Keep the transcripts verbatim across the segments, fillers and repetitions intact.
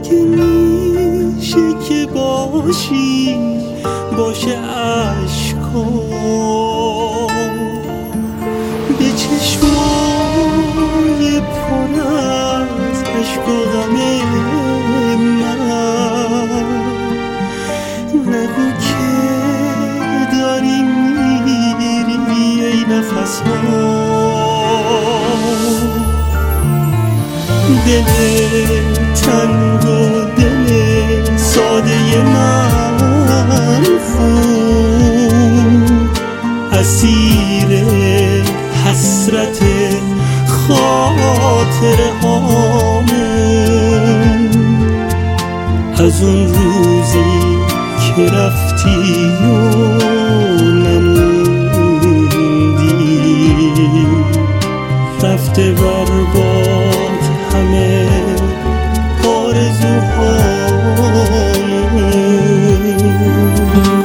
اگه میشه که باشی باشه عشقام به چشمای پر از عشق و غم من نگو که داری میری ای نفسام دل تنگ و دل ساده من خون اسیر حسرت خاطره هامون از اون روزی که رفتی و نموندی رفته برباد همه آرزوهامون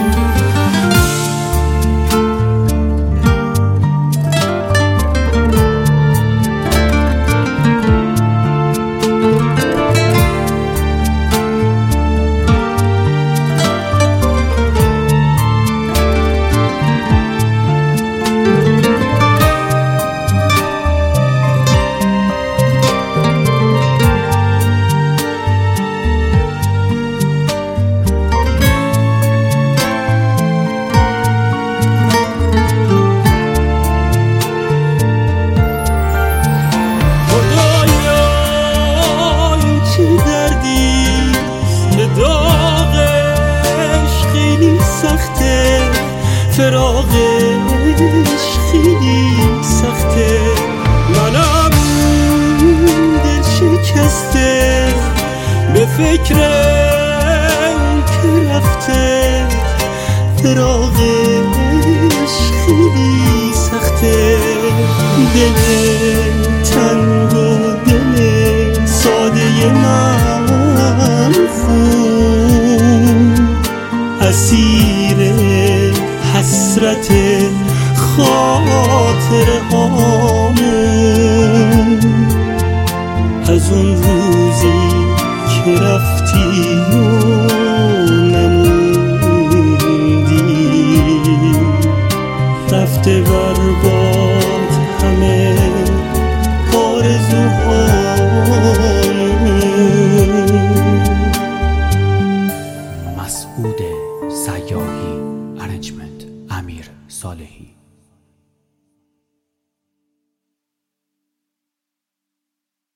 فراقش خیلی سخته منم دل شکسته به فکر اون که رفته فراقش خیلی سخته دل تنگ و دل ساده من خون اسیر حسرت خاطره هامون از اون روزی که رفتی و نموندی رفته برباد همه آرزوهامون. مسعود سیاحی، ارنجمنت امیر صالحی.